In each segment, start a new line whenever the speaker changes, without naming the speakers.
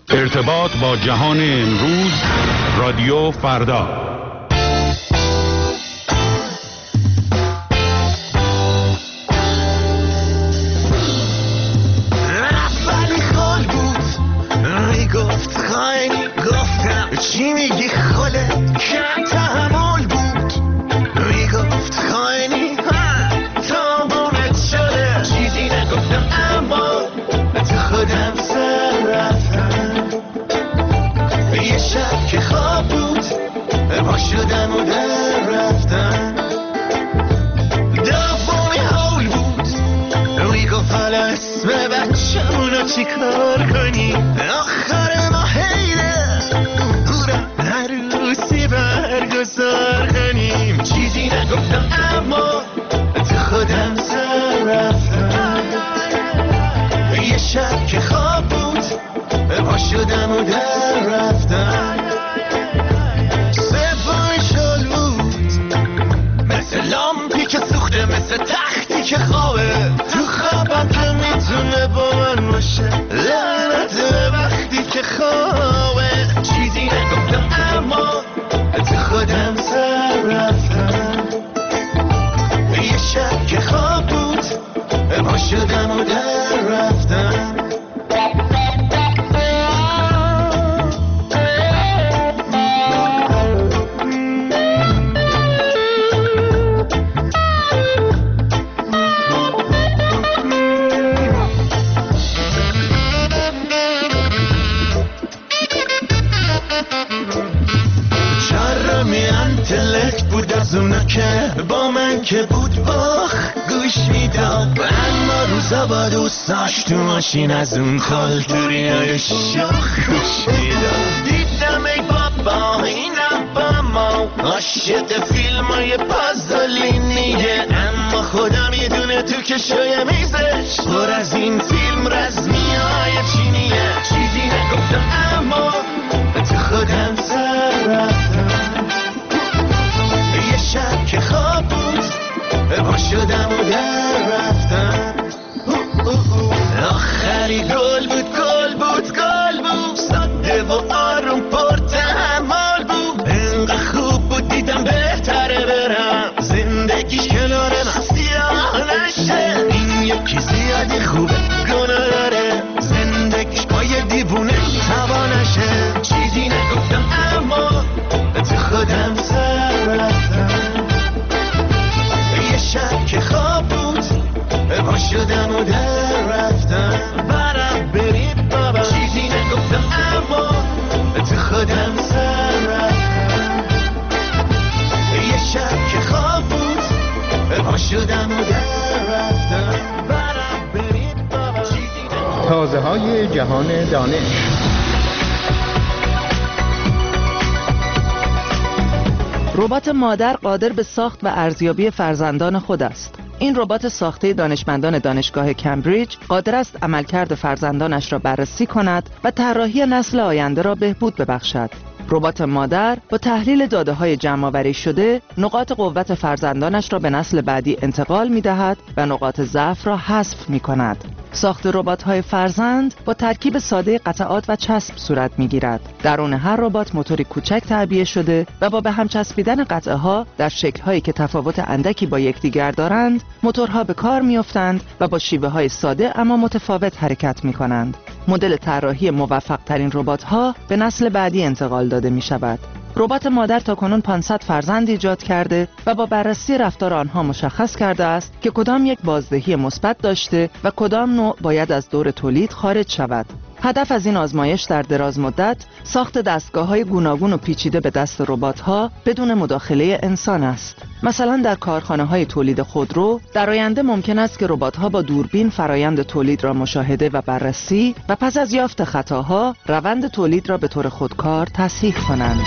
ارتباط با جهان امروز، رادیو فردا.
رفتی خال بود میگفت خیلی گفتم چی میگی خاله کم تحمل بود میگفت خیلی تا بونت شده چیزی نگفتم اما تو خودم سر رفتم یه شب که خواب بود پا شدم و در رفتم دومی حول بود میگفت حالا اسم بچه‌مونو چی کار کنی آخر ما حیله هورا عروسی برگزار کنیم چیزی نگفتم اما تو خودم سر رفتم یه شب که خواب بود پا شدم و در رفتم سومی شل بود مثل لامپی که سوخته مثل تختی که خوابه تو خوابم که میتونه با من باشه لعنت وقتی که خوابه چیزی نگفتم اما تو خودم سر رفتم یه شب که خواب بود پا شدم و در رفتم بود از اونا که با من که بود باخ گوش میدم اما روزا با دوستاش تو ماشین از اون کالتوری های شاخ گوش میدم دیدم ای بابا اینم با ما عاشق فیلم های پازلینیه اما خدا میدونه تو که شای میزش پر از این فیلم رزمی های چینیه چیزی نگفتم اما تو خودم سر رفتم یه شب که خواب بود پا شدم و در رفتم آخری گل بود ساده و آروم پر تحمل بود انقدر خوب بود دیدم بهتره برم زندگیش کنار من سیاه نشه این یکی زیادی خوبه گناه داره زندگیش با یه دیوونه تبا نشه چیزی نگفتم اما تو خودم سر رفتم یه شب که خواب بود پا شدم و در رفتم برم برید بابا چیزی نگفتم اما تو خودم سر رفتم یه شب که خواب بود پا شدم و در رفتم برم برید بابا چیزی نگفتم.
تازه های جهان دانش.
ربات مادر قادر به ساخت و ارزیابی فرزندان خود است. این ربات ساخته دانشمندان دانشگاه کمبریج قادر است عملکرد فرزندانش را بررسی کند و طراحی نسل آینده را بهبود ببخشد. ربات مادر با تحلیل داده‌های جمع‌آوری شده نقاط قوت فرزندانش را به نسل بعدی انتقال می‌دهد و نقاط ضعف را حذف می‌کند. ساخت ربات‌های فرزند با ترکیب ساده قطعات و چسب صورت می‌گیرد. درون هر ربات موتوری کوچک تعبیه شده و با به هم چسبیدن قطعه‌ها در شکل‌هایی که تفاوت اندکی با یکدیگر دارند، موتورها به کار می‌افتند و با شیوه‌های ساده اما متفاوت حرکت می‌کنند. مدل طراحی موفق‌ترین ربات‌ها به نسل بعدی انتقال داده می‌شود. ربات مادر تاکنون 500 فرزند ایجاد کرده و با بررسی رفتار آنها مشخص کرده است که کدام یک بازدهی مثبت داشته و کدام نوع باید از دور تولید خارج شود. هدف از این آزمایش در دراز مدت ساخت دستگاه‌های گوناگون و پیچیده به دست ربات‌ها بدون مداخله انسان است. مثلا در کارخانه‌های تولید خودرو در آینده ممکن است که ربات‌ها با دوربین فرایند تولید را مشاهده و بررسی و پس از یافت خطاها روند تولید را به طور خودکار تصحیح کنند.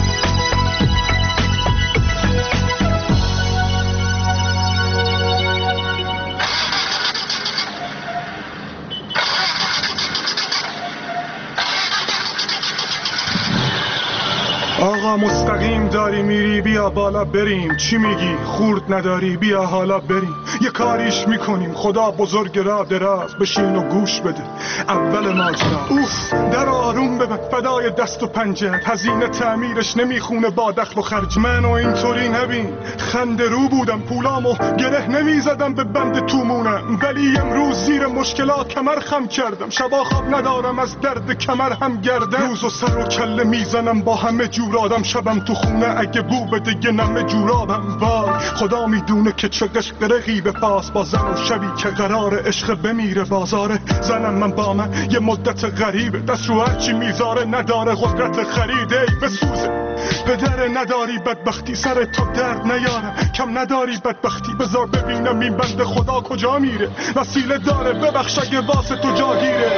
آقا مستقیم داری میری بیا بالا بریم. چی میگی خورد نداری بیا حالا بریم. یه کاریش میکنیم خدا بزرگ را دراز بشین و گوش بده. اول ماجرا. اوف در آروم ببند فدای دست و پنجه، هزینه تعمیرش نمیخونه با دخل و خرج. منو اینطوری نبین، خنده رو بودم، پولامو گره نمیزدم به بند تومونم، ولی امروز زیر مشکلات کمر خم کردم. شبا خواب ندارم از درد کمر هم گردم، روزو سر و کله میزنم با همه جور آدم. شبم تو خونه اگه بو بده یه نمه جورابم. وای خدا میدونه که چه قشقرقی به پاس با زن و شبی که قرار عشق بمیره بازاره. زنم من با من یه مدت غریبه، دست رو هرچی میذاره نداره قدرت خریده. ای بسوزه پدره نداری بدبختی، سر تو درد نیارم کم نداری بدبختی. بذار ببینم این بنده خدا کجا میره، وسیله داره ببخش اگه واسه تو جاگیره.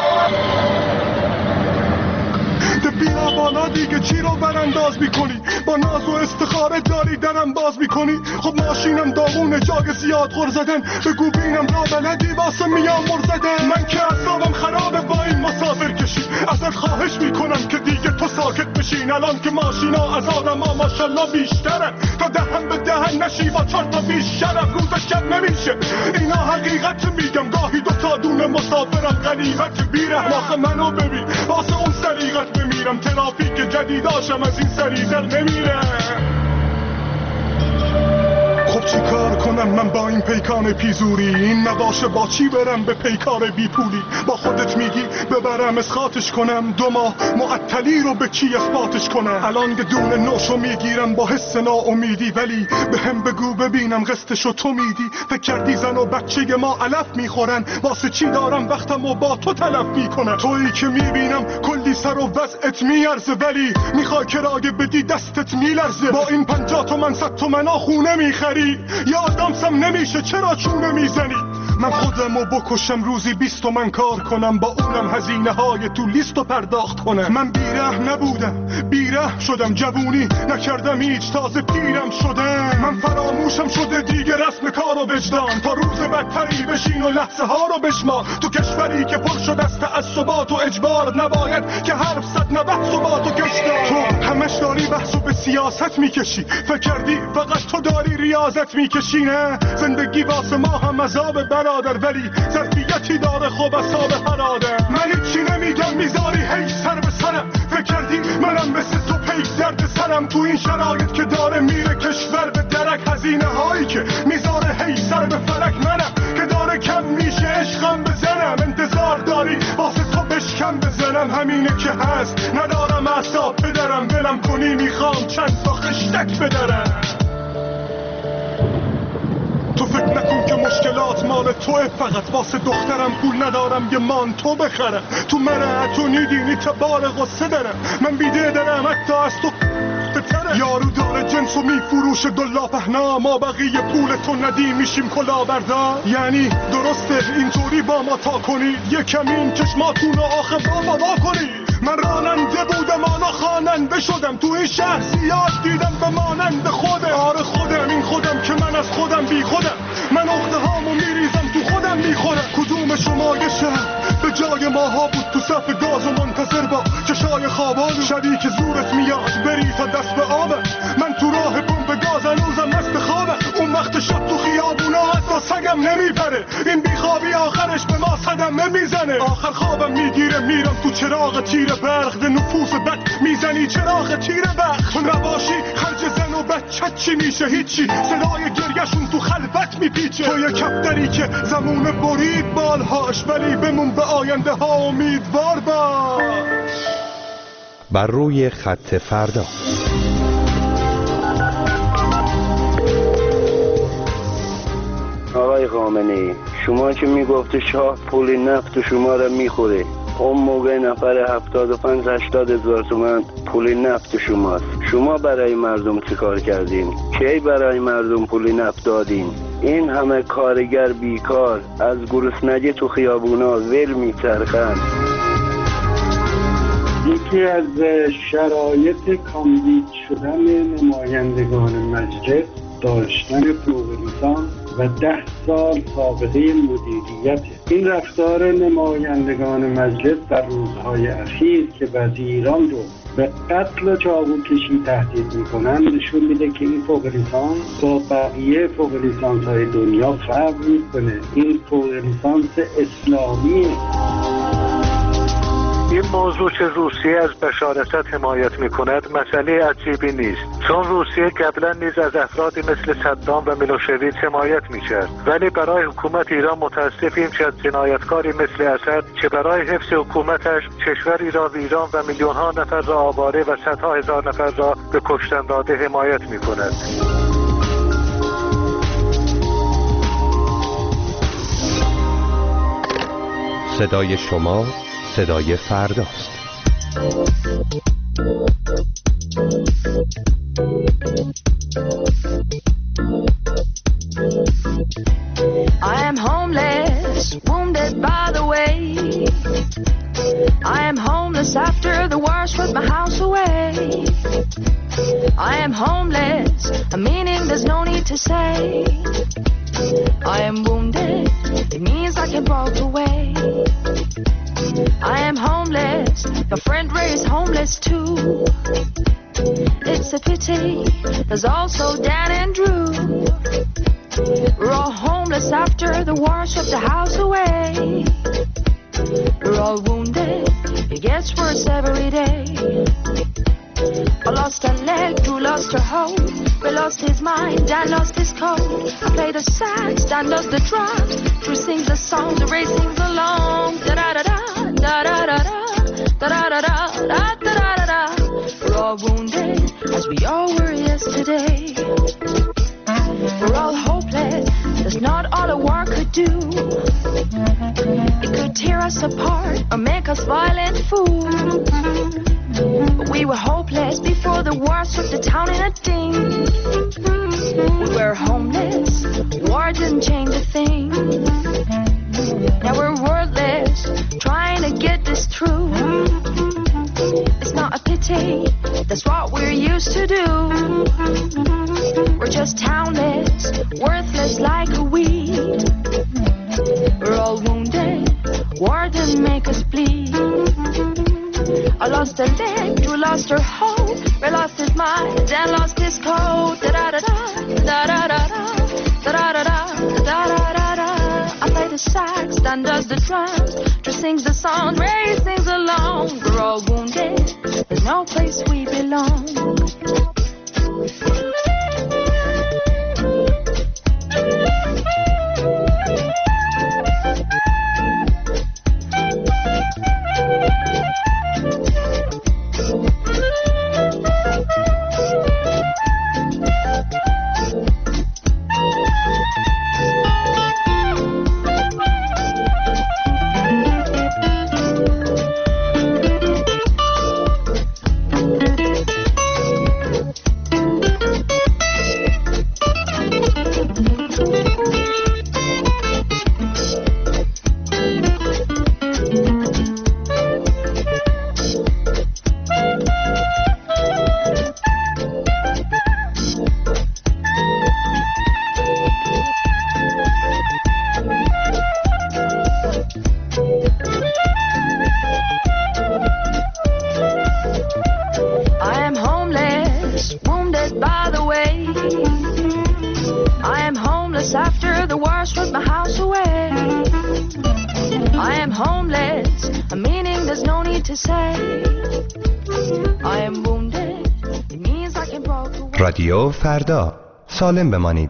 بیا بالا دیگه چی رو برانداز میکنی، با ناز و استخاره داری درم باز میکنی. خب ماشینم داغونه جاگ زیاد غر زدن، بگو بینم را بلدی واسه میام مر زدن. من که اعصابم خرابه با این مسافر کشی، ازت خواهش میکنم که دیگه تو ساکت بشین. الان که ماشینا از آدما ماشالله بیشترن، تا دهن به دهن نشی با 4 تا بیش شرف. روز شب نمیشه اینا حقیقت میگم، گاهی 2 تا دونه مسافرم غنیمت بیرم. آخه منو ببین واسه اون سریغت بمیرم، ترافیک جدیداشم از این سریع‌تر نمیره. خب چی کار کنم من با این پیکان پیزوری، این نباشه با چی برم به پیکار بی پولی. با خودت میگی ببرم اسخاتش کنم، 2 ماه معطلی رو به کی اثباتش کنم. الان که دونه نوشو میگیرم با حس ناامیدی، ولی به هم بگو ببینم قسطشو تو میدی. فکر کردی زن و بچه ما علف میخورن، واسه چی دارم وقتمو با تو تلف میکنم. تویی که میبینم کلی سر و وضعت میارزه، ولی میخوای کرایه بدی دستت میلرزه. با این 50 تومن 100 تومن خونه میخری، یا آدمسم نمیشه چرا چونه میزنی. من خودمو بکشم روزی 20 تومن کار کنم، با اونم هزینه های تو لیستو پرداخت کنم. من بیره نبودم بیره شدم، جوونی نکردم هیچ تازه پیرم شدم. من فراموشم شده دیگه رسم کار و وجدان، تا روز بدتری بشین و لحظه ها رو بشما. تو کشوری که پر شده است تعصبات و اجبار، نباید که حرف زد نه بحث و بات و گشتار. تو همش داری بحثو به سیاست میکشی، فکر کردی فقط تو داری ریاضت میکشی. نه زندگی واسه ما هم عذاب برادر، ولی ظرفیتی داره خوب حساب هراده. من هیچی نمیگم میذاری هی سر به سرم، فکر کردی منم مثل تو پیک درد سرم. تو این شرایط که داره میره کشور به درک، هزینه هایی که میذاره هی سر به فلک. منم که داره کم میشه عشقم بزنم، انتظار داری واسه تو بشکم بزنم. همینه که هست ندارم اعصاب بدرم، دلم کنی میخوام چند تا خشتک بدرم. تو فکر نکن که مشکلات مال توه، فقط واسه دخترم پول ندارم یه مانتو بخرم. تو منه تو نیدینی تبال غصه دارم، من بیده دارم حتی از تو بتره. یارو داره جنسو میفروشه دلا پهنا، ما بقیه پول تو ندیم میشیم کلا بردار. یعنی درسته اینطوری با ما تا کنید، یکم این چشماتون رو آخه با کنید. من راننده بودم آنا خواننده شدم، تو این شهر زیاد دیدم به مانند خودم. آره خودم این خودم که من از خودم بی خودم، من اخته هامو میریزم تو خودم میخورم. کدوم شما یه شهر به جای ماها بود تو صف گاز و منتظر با چشای خوابان، شبی که زورت میاد بری تا دست به آبه. من تو راه بمب گاز هنوزم مست خوابه، اون وقت شب تو خیابونا حتی سگم نمیپره. این بیخوابی آخرش به ما صدمه میزنه، آخر خوابم میگیره میرم تو چراغ تیر برق. ده نفوس بد میزنی چراغ تیر برق، تو نباشی خرج زن و بچت چی میشه؟ هیچی، صدای گریهشون تو خلوت میپیچه. تو یه کفتری که زمونه برید بالهاش، ولی بمون به آینده ها امیدوار باش.
بر روی خط فردا.
آقای خامنه‌ای، شما که میگفت شاه پول نفت شما را میخوره، اون موقع نفر 75-80 هزار تومان پول نفت شماست. شما برای مردم چه کار کردین؟ کی برای مردم پول نفت دادین؟ این همه کارگر بیکار از گرسنگی تو خیابونا ول میچرخن.
یکی از شرایط کاندید شدن نمایندگان مجلس داشتن فوق لیسانس و 10 سال سابقه مدیریت. این رفتار نمایندگان مجلس در روزهای اخیر که وزیران رو به قتل و چاقو کشی تهدید میکنن نشون میده که این فوق لیسانس با بقیه فوق لیسانس های دنیا فرق میکنه. این فوق لیسانس اسلامیه.
موضوع که روسیه از بشارست حمایت میکند مسئله عجیبی نیست، چون روسیه قبلا نیز از افرادی مثل صدام و میلوشویچ حمایت میکرد، ولی برای حکومت ایران متاسفیم که از جنایتکاری مثل اسد که برای حفظ حکومتش کشوری را ویران و میلیون‌ها نفر را آواره و صدها هزار نفر را به کشتن داده حمایت میکند.
صدای شما صدای فرداست.
I am homeless, wounded by the way. I am homeless after the war swept my house away. I am homeless, a meaning there's no need to say. I am wounded, it means I can walk away. I am homeless, my friend Ray is homeless too. It's a pity, there's also Dan and Drew. We're all homeless after the war swept the house away. We're all wounded, it gets worse every day. I lost a leg, Drew lost her hoe. Ray lost his mind, Dan lost his code. I play the sax, Dan does the drums. Drew sings the songs, Ray sings along. Da-da-da-da, da-da-da-da, da-da-da-da, da-da-da-da. We're all wounded, as we all were yesterday. We're all hopeless, that's not all a war could do. It could tear us apart or make us violent fools. But we were hopeless before the war swept the town in a ding. We were homeless, war didn't change a thing. Now we're wordless, trying to get this through. It's not a pity, that's what we're used to do. We're just townless, worthless like a weed. We're all wounded, war didn't make us bleed. I lost a leg, Drew lost her hoe. Ray lost his mind, Dan lost his code. Da-da-da-da, da-da-da-da, da-da-da-da, da-da-da-da. I play the sax, Dan does the drums. Drew sings the song, Ray sings along. We're all wounded, there's no place we belong.
رادیو فردا، سالم بمانید.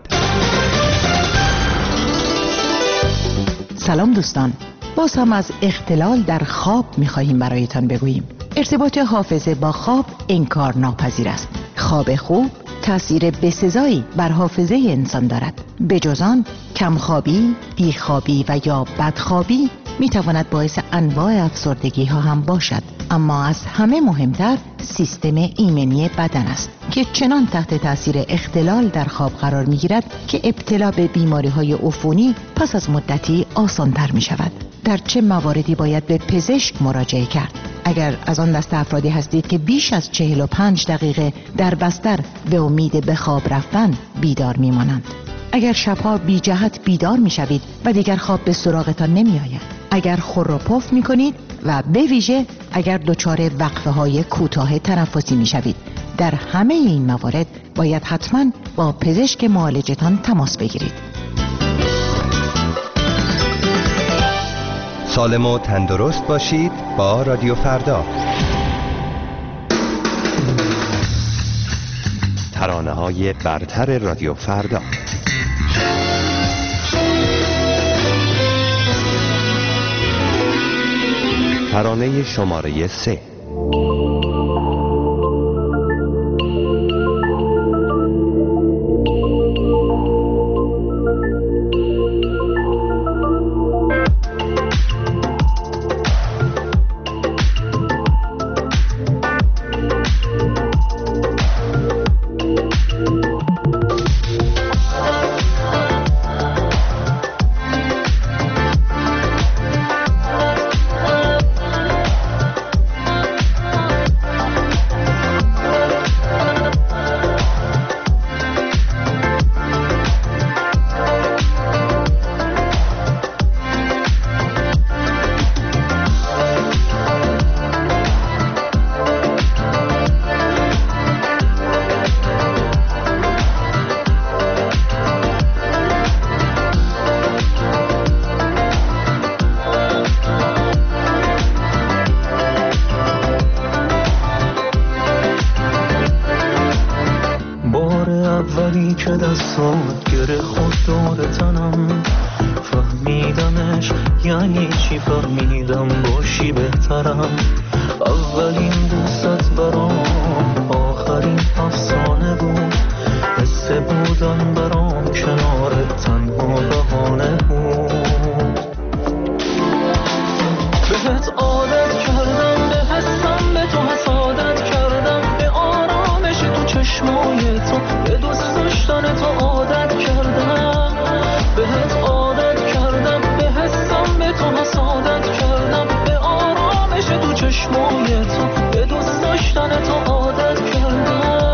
سلام دوستان، باز هم از اختلال در خواب می‌خواهیم برایتان بگوییم. ارتباط حافظه با خواب انکار ناپذیر است. خواب خوب تأثیر بسزایی بر حافظه انسان دارد. به جز آن کمخوابی، بیخوابی و یا بدخوابی میتواند باعث انواع افسردگی ها هم باشد. اما از همه مهمتر سیستم ایمنی بدن است که چنان تحت تاثیر اختلال در خواب قرار میگیرد که ابتلا به بیماری های عفونی پس از مدتی آسان‌تر می شود. در چه مواردی باید به پزشک مراجعه کرد؟ اگر از آن دسته افرادی هستید که بیش از 45 دقیقه در بستر به امید به خواب رفتن بیدار می مانند، اگر شبها بی جهت بیدار می شوید و دیگر خواب به سراغتان نمی آید، اگر خور و پف می کنید و به ویژه اگر دچار وقفه های کوتاه تنفسی می شوید، در همه این موارد باید حتما با پزشک معالجتان تماس بگیرید.
سالم و تندرست باشید با رادیو فردا. ترانه‌های برتر رادیو فردا. ترانه شماره 3.
که دستات گره خود دور تنم، فهمیدمش یعنی چی، فهمیدم باشی بهترم. اولین دوست برام آخرین افسانه بود، حس بودن برام کنارت تنها بهانه بود. بهت عادت کردم، به حسم به تو حسادت کردم، به آرامش تو چشمای تو، به دوست داشتن تو عادت کردم. بهت عادت کردم، به حسم به تو حسادت کردم، به آرامش تو چشمای تو، به دوست داشتن تو عادت کردم.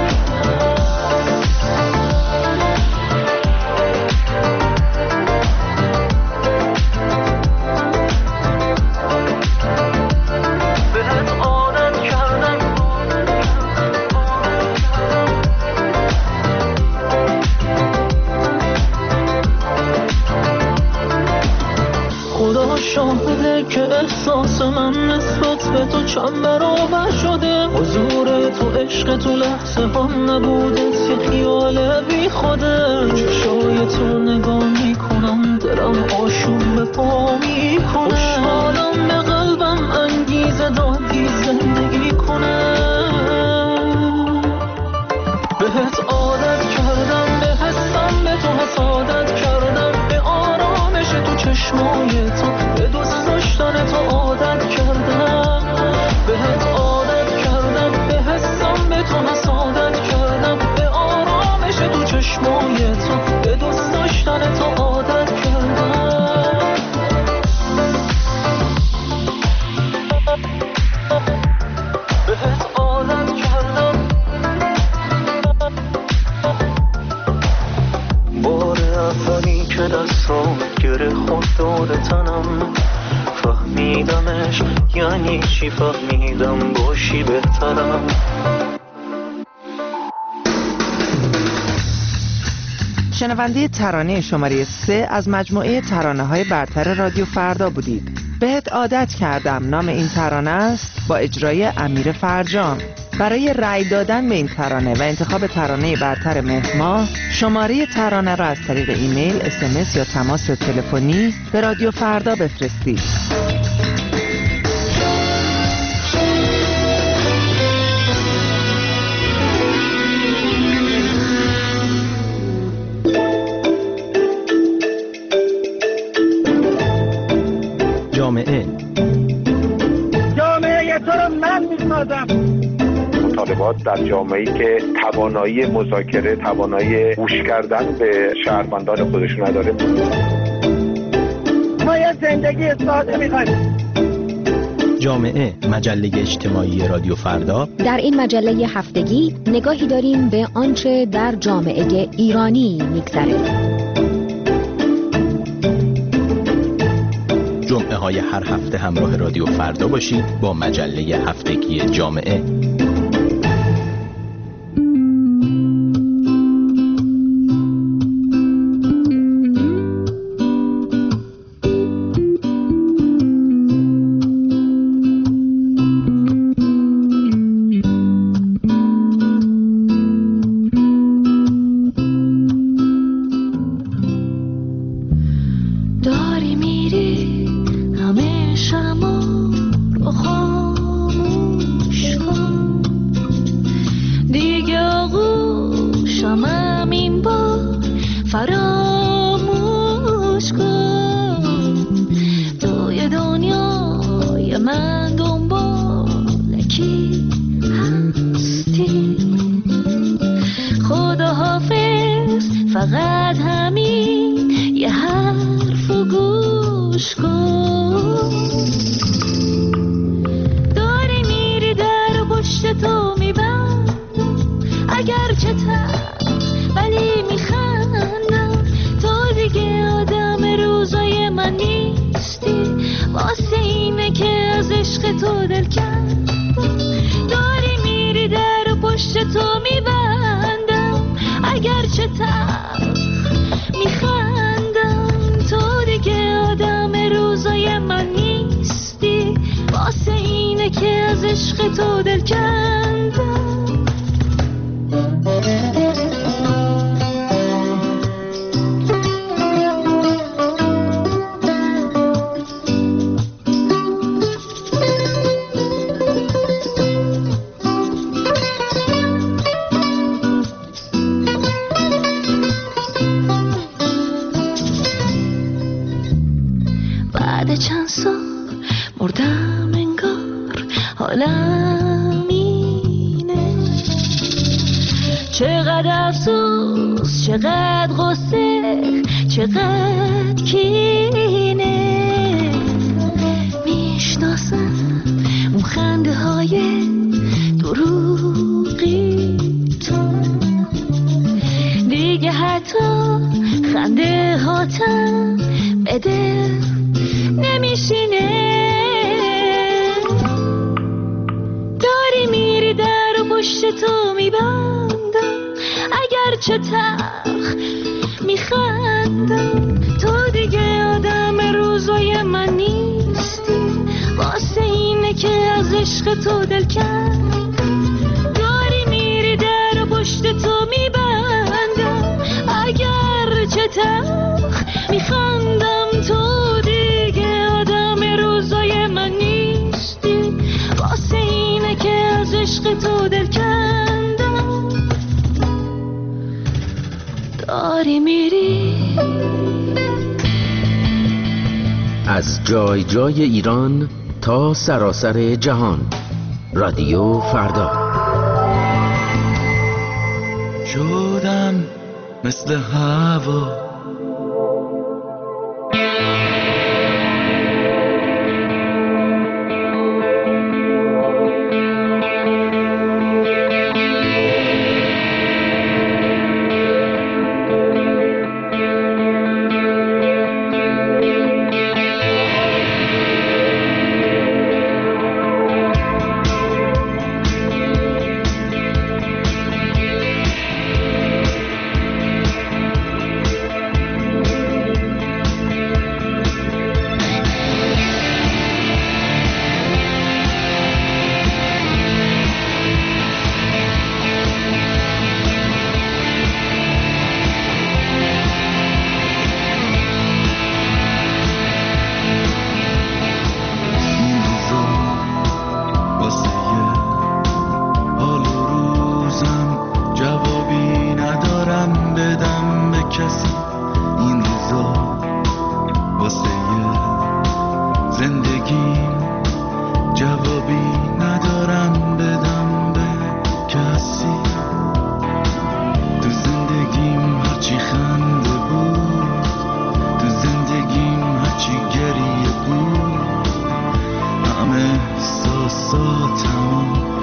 شاهده که احساس من نسبت به تو چند برابر شده، حضور تو عشق تو لحظه هم نبوده، یه خیال بی خوده. چشای تو نگاه میکنم، دلم آشوب به پا میکنه، خوشحالم به قلبم انگیزه دادی زندگی کنه. بهت عادت کردم، به حسم به تو حسادت کردم، به آرامش تو چشمای تو، به دوست داشتن تو عادت کردم. بهت عادت کردم، به حسم به تو حسادت کردم، به آرامش تو چشمای تو، به دوست داشتن تو عادت کردم. بهت عادت کردم. بار اولی که دستات گره خود دور تنم، فهمیدمش یعنی چی، فهمیدم باشی بهترم.
شنونده ترانه شماره 3 از مجموعه ترانه‌های برتر رادیو فردا بودید. بهت عادت کردم نام این ترانه است، با اجرای امیر فرجام. برای رأی دادن به این ترانه و انتخاب ترانه برتر مهر ماه، شماره ترانه را از طریق ایمیل، SMS یا تماس تلفنی به رادیو فردا بفرستید.
جامعه
تو رو من میسازم.
مطالبات در جامعه‌ای که توانایی مذاکره، توانایی گوش کردن به شهروندان خودشون نداره.
ما یه زندگی ساده می‌خوایم.
جامعه، مجله اجتماعی رادیو فردا.
در این مجله هفتگی نگاهی داریم به آنچه در جامعه ایرانی می‌گذره.
جمعه های هر هفته همراه رادیو فردا باشید با مجله هفتگی جامعه.
کی هستی. خدا حافظ، فقط همین یه حرف و گوش کن. داری میری در و پشت تو میبند، اگر چه ولی میخندم. تو دیگه آدم روزای من نیستی، واسه اینه که از عشق تو دل کندم. داری میری در و پشت تو میبندم، اگر چه میخندم. تو دیگه آدم روزای من نیستی، واسه اینه که از عشق تو دل کندم. بعد چند سال مردم انگار، حالم اینه. چقدر افسوس، چقدر غصه، چقدر کینه. میشناسم اون خنده های دروغی تو، دیگه حتی خنده هاتم بده نمیشینه. داری میری در و پشت تو میبندم، اگر چه تلخ میخندم. تو دیگه آدم روزای من نیستی، واسه اینه که از عشق تو دل کندم. داری میری در و پشت تو میبندم، اگر چه تلخ میخندم. تو دیگه آدم روزای من نیستی، واسه اینه که از عشق تو دل کندم. داری میری.
از جای جای ایران تا سراسر جهان، رادیو فردا.
شدم مثل هوا،
احساساتم